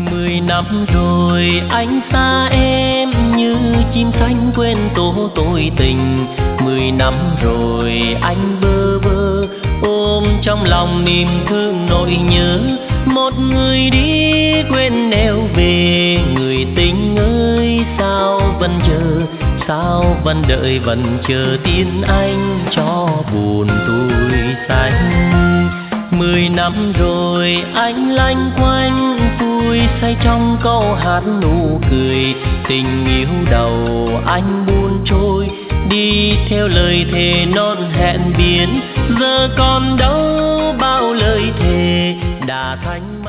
10 năm rồi anh xa em như chim xanh quên tổ tôi tình. 10 năm rồi anh bơ vơ ôm trong lòng niềm thương nỗi nhớ. Một người đi quên nẻo về, người tình ơi sao vẫn chờ, sao vẫn đợi vẫn chờ tin anh cho buồn tôi xanh. 10 năm rồi anh lanh quanh vui say trong câu hát nụ cười. Tình yêu đầu anh buồn trôi đi theo lời thề non hẹn biển. Giờ còn đâu bao lời thề đã thành